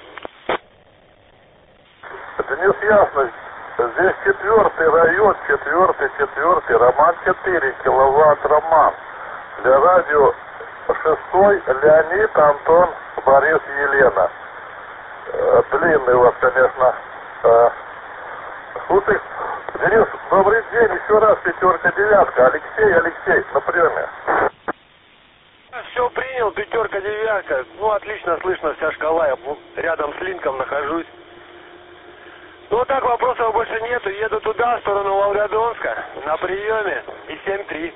Денис, ясно. Здесь 4-й район, 4-й, Роман 4, киловатт Роман. Для радио 6-й, Леонид, Антон, Борис, Елена. Длинный у вас, конечно. Слушай, Денис, добрый день, еще раз 5-9, Алексей, на приеме. Все принял, 5-9, ну отлично слышно вся шкала, я рядом с линком нахожусь. Ну так вопросов больше нету, еду туда, в сторону Волгодонска, на приеме, и 7-3.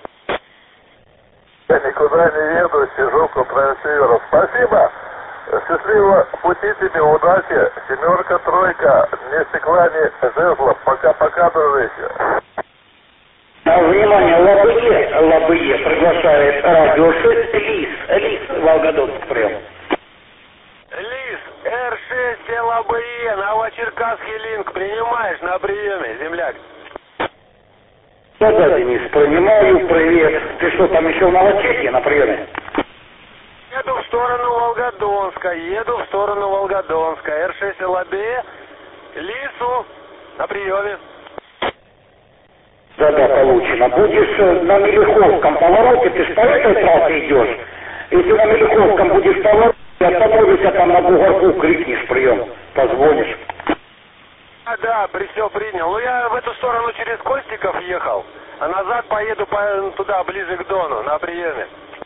Я никуда не еду, сижу в контрольном. Спасибо, счастливого пути тебе, удачи, 7, 3, не стекла, не жезла, пока-пока, дружище. Внимание, ЛБЕ приглашает радио 6, Лис, Волгодонск, прием. Лис, Р6 ЛБЕ, Новочеркасский линк, принимаешь на приеме, земляк? Да, Денис, принимаю, привет. Ты что, там еще в Новочерке на приеме? Еду в сторону Волгодонска, Р6 ЛБЕ, Лису, на приеме. Да, получено. Будешь на Мелиховском повороте, ты ж по этой трассе идешь. Если на Мелиховском будешь поворот, Остановишься там на бугорку, крикнешь, прием, позвонишь. Да, все принял. Ну я в эту сторону через Костиков ехал, а назад поеду туда, ближе к Дону, на приеме.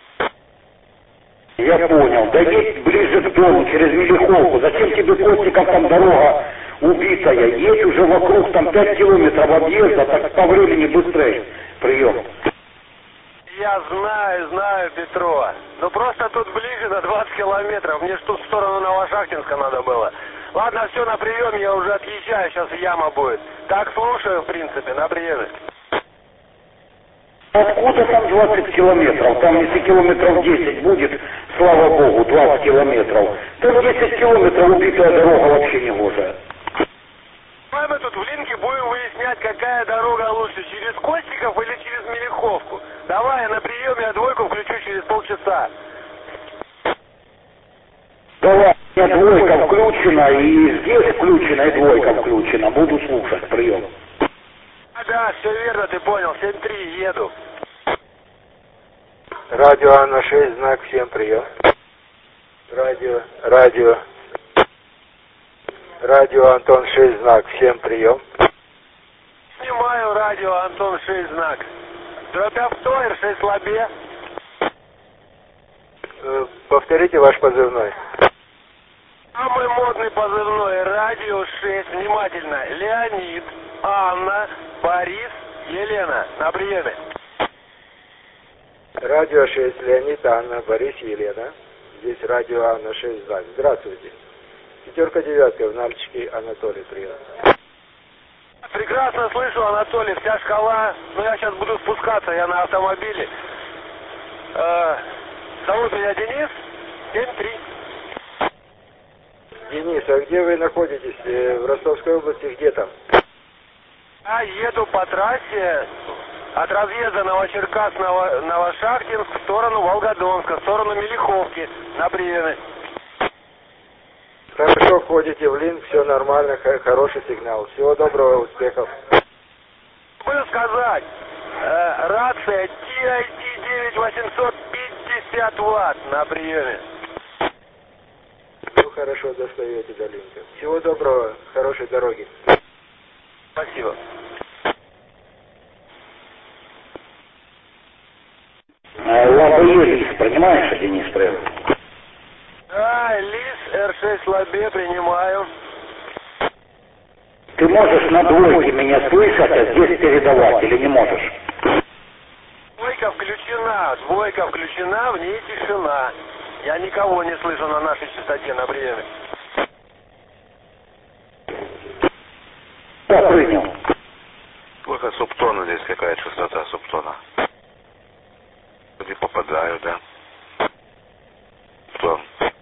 Я понял. Да едь ближе к Дону, через Мелиховку. Зачем тебе, Костиков, там дорога убитая? Едь уже вокруг, там 5 километров объезда, так по времени быстрее. Прием. Я знаю, Петрова. Ну просто тут ближе на 20 километров. Мне ж тут в сторону Новошахтинска надо было. Ладно, все, на приеме, я уже отъезжаю, сейчас яма будет. Так, слушаю, в принципе, на приеме. Откуда там 20 километров? Там если километров 10 будет, слава богу, 20 километров. Там 10 километров убитая дорога вообще не гожая. Мы тут в Линке будем выяснять, какая дорога лучше, через Костиков или через Мелиховку. Давай, я на приеме, я двойку включу через полчаса. Давай, у меня двойка включена, и здесь включена, и двойка включена. Буду слушать, прием. Да, все верно, ты понял, 7-3, еду. Радио Анна-6, знак, всем прием. Радио Антон 6, знак, всем прием. Снимаю радио Антон 6, знак. Дробь авто, Р6 слабее. Повторите ваш позывной. Самый модный позывной, радио 6, внимательно. Леонид, Анна, Борис, Елена, на приеме. Радио 6, Леонид, Анна, Борис, Елена. Здесь радио Анна 6, знак. Здравствуйте. 5-9, в Нальчике, Анатолий, прием. Прекрасно слышу, Анатолий, вся шкала. Но я сейчас буду спускаться, я на автомобиле. Зовут меня Денис, 7-3. Денис, а где вы находитесь? В Ростовской области, где там? Я еду по трассе от разъезда Новочеркасск-Новошахтинск в сторону Волгодонска, в сторону Мелиховки, на приеме. Хорошо входите в линк, все нормально, хороший сигнал. Всего доброго, успехов. Буду сказать, рация TIT 9850 Вт на приеме. Ну хорошо, достаете до линка. Всего доброго, хорошей дороги. Спасибо. Лабые лис, понимаешь, Денис, прям? Да, лис, Р6 слабее, принимаю. Ты можешь на двойке меня слышать, а здесь передавать, или не можешь? Двойка включена, в ней тишина. Я никого не слышу на нашей частоте на приеме. Да, принял. Выход субтона, здесь какая частота субтона? Вроде попадаю, да? Что?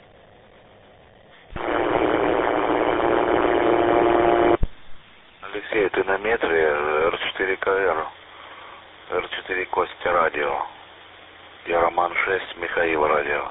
Алексей, ты на метре Р4КР, Р4 Костя радио. Я Роман 6, Михаил радио.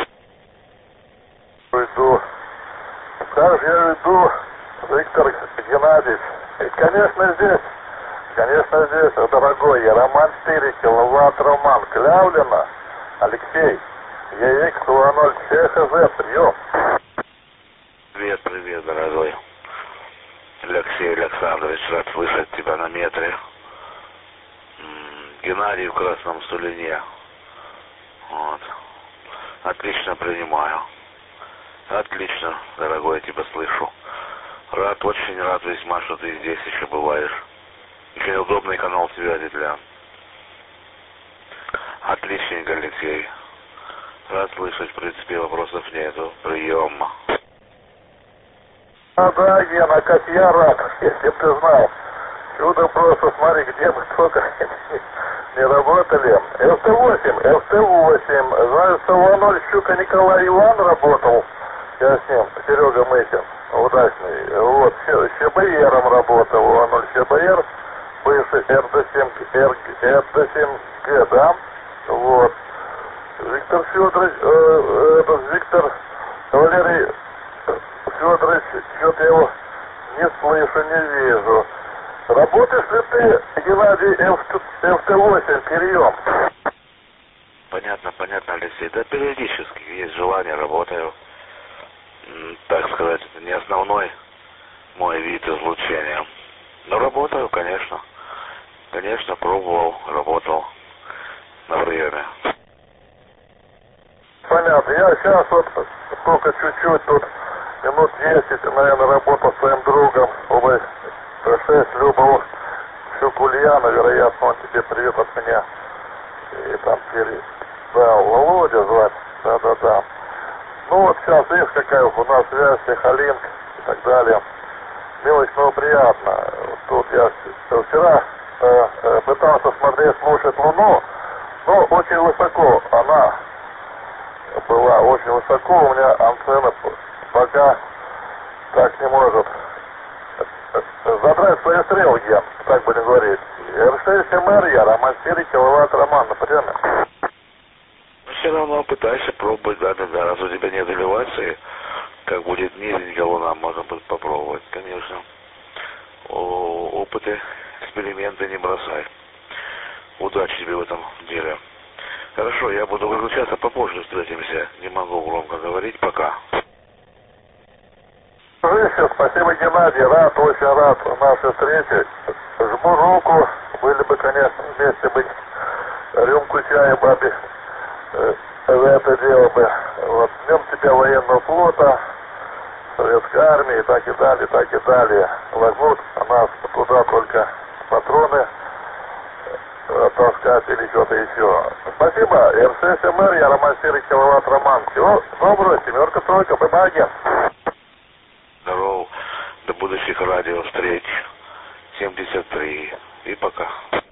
Как я веду, Виктор Геннадьевич. И, конечно, здесь, дорогой, я Роман 4, киловатт Роман, Клявлина, Алексей, ЕХ-00, ЧХЗ, прием. Привет, дорогой. Алексей Александрович, рад слышать тебя на метре. Геннадий в Красном Сулине. Вот. Отлично принимаю. Отлично, дорогой, я тебя слышу. Очень рад весьма, что ты здесь еще бываешь. Очень удобный канал связи для... Отличненько, Алексей. Рад слышать, в принципе, вопросов нету. Прием. Да, Гена, как я рад, если бы ты знал. Чудо просто, смотри, где мы только не работали. ФТ-8, знаю, что в 0 Щука Николай Иван работал. Я с ним, Серега Мытин, удачный. Вот, ЩБРом работал, в 0 ЩБР, бывший РД7Г, да? Вот. Виктор Федорович, Виктор Валерий Федорович, что-то я его не слышу, не вижу. Работаешь ли ты, Геннадий, ФТ-8, прием? Понятно, Алексей. Да периодически есть желание, работаю. так сказать, не основной мой вид излучения. Но работаю, конечно. Конечно, пробовал, работал на время. Понятно. Я сейчас вот только чуть-чуть тут, минут 10, наверное, работал с своим другом УБ-6 Любову Ульяна, вероятно, он тебе привет от меня. И там передал Володя звать. Да. Ну вот сейчас, видишь, какая у нас связь, Сахалин и так далее. Мелочь, но приятно. Тут я вчера пытался смотреть, слушать Луну, но очень высоко она была, очень высоко. У меня антенна пока так не может задрать свои стрелки, так будем говорить. R6MR я, Роман 4 киловатт, Роман, например. Все равно пытайся пробовать, да, раз у тебя нет элевации, как будет низенькая луна, можно будет попробовать, конечно. Опыты, эксперименты не бросай. Удачи тебе в этом деле. Хорошо, я буду выключаться, попозже встретимся. Не могу громко говорить, пока. Спасибо, Геннадий, очень рад нашей встрече. Жму руку, были бы, конечно, вместе быть, рюмку чая бабе за это дело бы. Вот, днем тебя военного флота, советской армии, так и далее. Возьмут нас туда только патроны таскать или что-то еще. Спасибо, R6MR, я Роман 4 киловатт, Роман. Всего доброго, 7-3, бабаги. Здорово, до будущих радиовстреч. 73. И пока.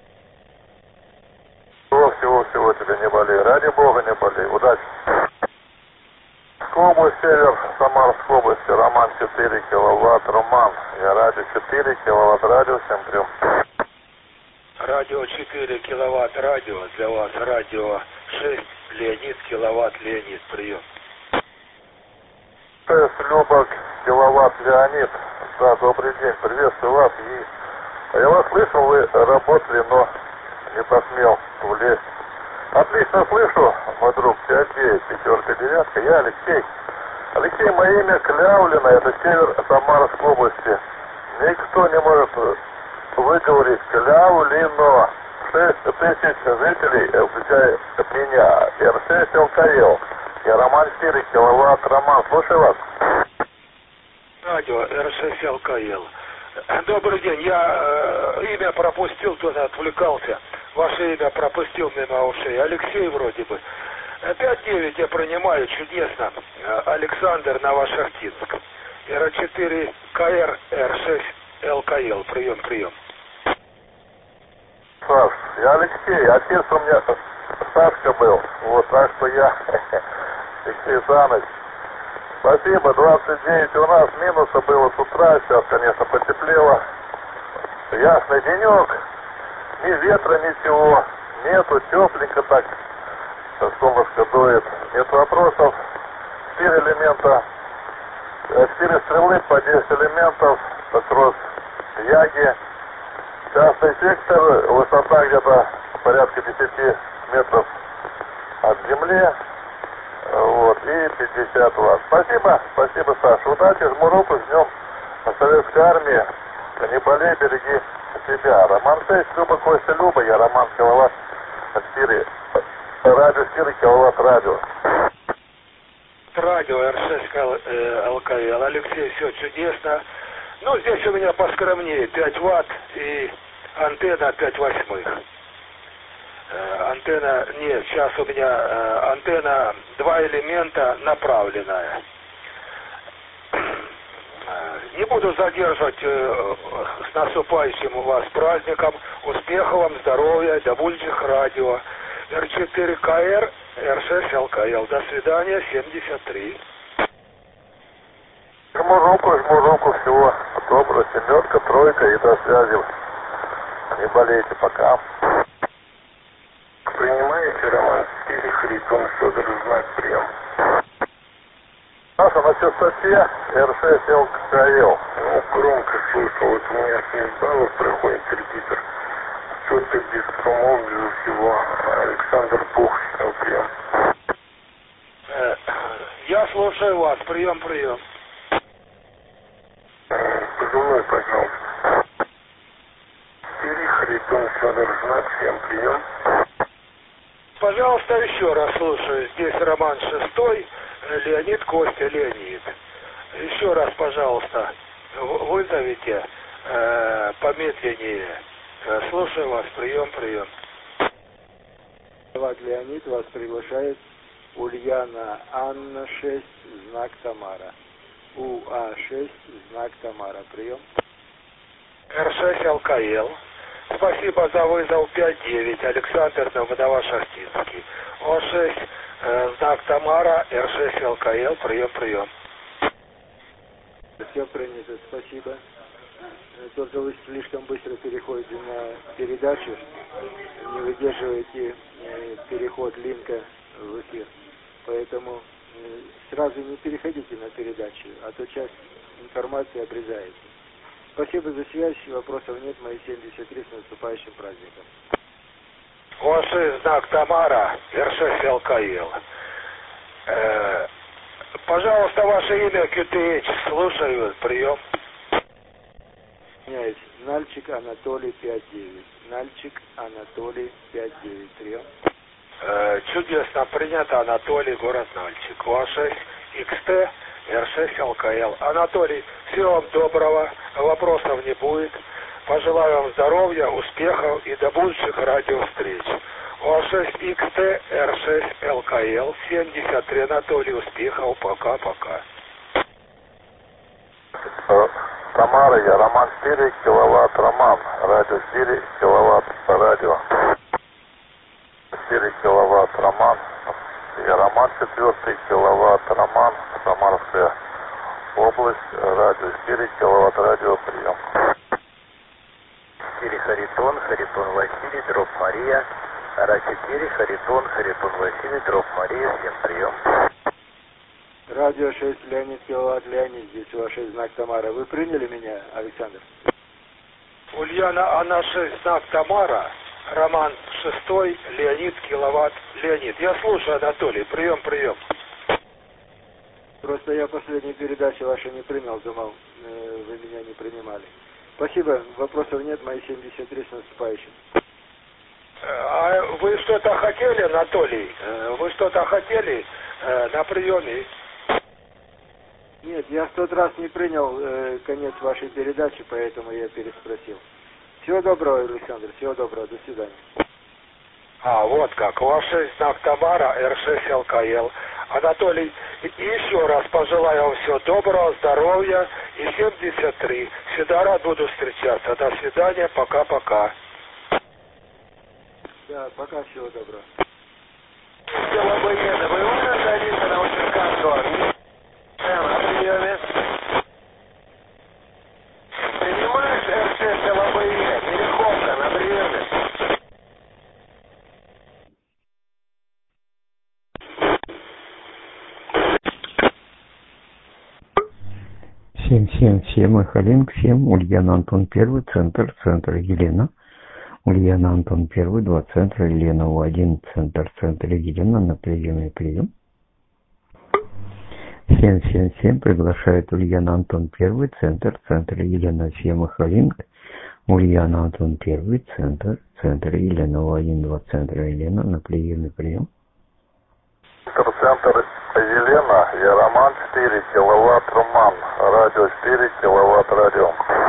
Всего тебе не болей. Ради Бога не болей. Удачи. Область, север Самарской области, Роман 4 киловатт, Роман. Я радио 4 киловатт, радио, всем прием. Радио 4 киловатт, радио. Для вас радио 6, Леонид, киловатт, Леонид, прием. 6, Любок, киловатт, Леонид. Да, добрый день, приветствую вас. Я вас слышал, вы работали, но не посмел влезть. Отлично слышу, мой друг, 5-9, 5-9, я Алексей. Алексей, мое имя Клявлина, это север Самарской области. Никто не может выговорить Клявлино. 6 тысяч жителей, включая меня. R6 ЛКЛ. Я Роман 4 киловатт, Роман, слушаю вас. Радио R6 ЛКЛ. Добрый день, я имя пропустил, тут отвлекался. Ваше имя пропустил мимо ушей. Алексей вроде бы. 5-9 я принимаю, чудесно. Александр, Новошахтинск. R4 КР, R6 ЛКЛ. Прием. Саш, я Алексей, отец у меня Сашка был. Вот, так что я Алексей Саныч. Спасибо, 29 у нас, минуса было с утра, сейчас, конечно, потеплело. Ясный денек, ни ветра, ничего, нету, тепленько так, солнышко дует, нет вопросов. 4 элемента, 4 стрелы по 10 элементов, кросс Яги. Частный сектор, высота где-то порядка 10 метров от земли. Вот, и 50 Вт. Спасибо, Саша. Удачи, жму руку, с днем Советской армии. Не болей, береги себя. Роман 6, Люба, Костя, Люба, я Роман киловатт 4. Радио 4 киловатт, радио. Радио R6 ЛКЛ. Алексей, все чудесно. Ну, здесь у меня поскромнее, 5 Вт и антенна 5/8. Антенна, нет, сейчас у меня антенна 2 элемента направленная. Не буду задерживать с наступающим у вас праздником. Успехов вам, здоровья, до будущих радио. R4 КР, R6 ЛКЛ. До свидания, 73. Жму руку, всего доброго, 7, 3 и до связи. Не болейте, пока. Принимаете, Роман 4, Харитон, Федор, знак прием. Наша на частоте R6 ЛКЛ. Ну, громко слышал, вот у меня 7 баллов проходит репетитор. Что-то без шумов, без всего. Александр Пух, прием. Я слушаю. Слушаю вас. Прием. Позывной, пожалуйста. Сири, Харитон, Федор, знак, всем прием. Пожалуйста, еще раз слушаю. Здесь Роман 6, Леонид, Костя, Леонид. Еще раз, пожалуйста, вызовите помедленнее. Слушаю вас. Прием. Леонид, вас приглашает Ульяна Анна 6, знак Тамара. УА6, знак Тамара. Прием. Р6 ЛКЛ. Спасибо за вызов 5-9. Александр Новодова-Шахтинский. О6, знак Тамара, Р6 ЛКЛ. Прием. Все принято, спасибо. Только вы слишком быстро переходите на передачу, не выдерживаете переход линка в эфир. Поэтому сразу не переходите на передачу, а то часть информации обрезаете. Спасибо за связь, вопросов нет, мои 73 с наступающим праздником. О6, знак Тамара, Р6 ЛКЛ. Пожалуйста, ваше имя QTH, слушаю, прием. Меняюсь. Нальчик Анатолий 5-9. Нальчик Анатолий 5-9. Прием. Чудесно, принято, Анатолий, город Нальчик. О6 XT, Р6 ЛКЛ. Анатолий, всего вам доброго, вопросов не будет. Пожелаю вам здоровья, успехов и до будущих радиовстреч. О6 XT, Р6 ЛКЛ, 73, Анатолий, успехов, пока. Тамара, я Роман 4 киловатт, Роман, радио 4 киловатт, радио 4 киловатт, Роман, я Роман 4 киловатт, Роман, Самарская область, радио 4 киловатт, радио, прием. 4 Харитон Василий, дробь Мария, Ра-4, Харитон Василий, дробь Мария, всем прием. Радио 6, Леонид, киловатт, Леонид, здесь у вас 6, знак Тамара. Вы приняли меня, Александр? Ульяна, она 6, знак Тамара, Роман 6, Леонид, киловатт, Леонид. Я слушаю, Анатолий, прием. Просто я последнюю передачу вашу не принял, думал, вы меня не принимали. Спасибо, вопросов нет, мои 73 с наступающим. А вы что-то хотели, Анатолий? Вы что-то хотели на приеме? Нет, я в тот раз не принял конец вашей передачи, поэтому я переспросил. Всего доброго, Александр, всего доброго, до свидания. Вот как. У вас 6, знак Тамара, Р6 ЛКЛ. Анатолий, еще раз пожелаю вам всего доброго, здоровья и 73. Всегда рад буду встречаться. До свидания, пока. Да, пока, всего доброго. ЛБЕ, боевая столица Новочеркасского. На приеме. Принимаешь Р6 ЛБЕ, Мереховка, на приеме. Всем, Михаленко, всем, Ульяна Антон 1, центр Елена. Ульяна Антон 1, 2 центра, Елена У1, центр Елена, на приеме прием. Всем, приглашает Ульяна Антон 1, центр Елена, всем Михаленко. Ульяна Антон 1, центр Елена У1, 2 центра Елена, на приеме прием. Центр Елена, я Роман 4 киловатт, Роман, радио 4 киловатт, радио.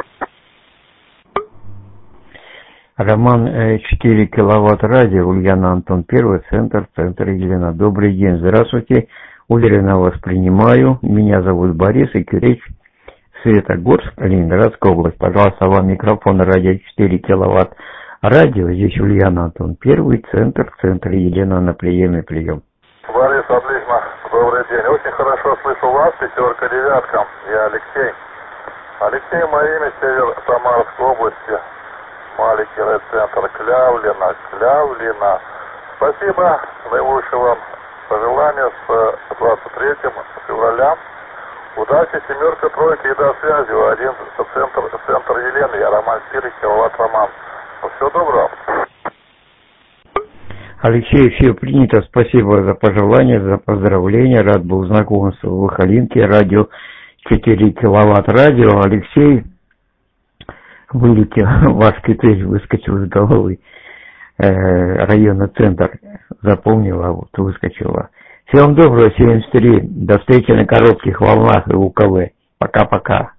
Роман 4 киловатт радио, Ульяна Антон 1, центр Елена. Добрый день, здравствуйте, уверенно вас принимаю. Меня зовут Борис Икюрич, Светогорск, Ленинградская область. Пожалуйста, вам микрофон, радио 4 киловатт радио. Здесь Ульяна Антон 1, центр Елена, на приеме прием. Борис, отлично, добрый день. Очень хорошо слышу вас, 5, 9. Я Алексей. Алексей, мое имя, север Самарской области. Маленький райцентр Клявлина. Спасибо, наилучшего вам пожелания с 23 февраля. Удачи, 7, 3 и до связи. У1, центр Елены, я Роман 4 киловатт, Роман. Всего доброго. Алексей, все принято. Спасибо за пожелания, за поздравления. Рад был знакомству в Выхолинке. Радио 4 киловатт радио. Алексей вылетел, ваш кипель выскочил из головы. Районный центр запомнила, вот выскочила. Всем доброго, 73. До встречи на коротких волнах и УКВ. Пока-пока.